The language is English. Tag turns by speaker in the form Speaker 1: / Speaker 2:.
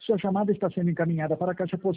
Speaker 1: Sua chamada está sendo encaminhada para a caixa postal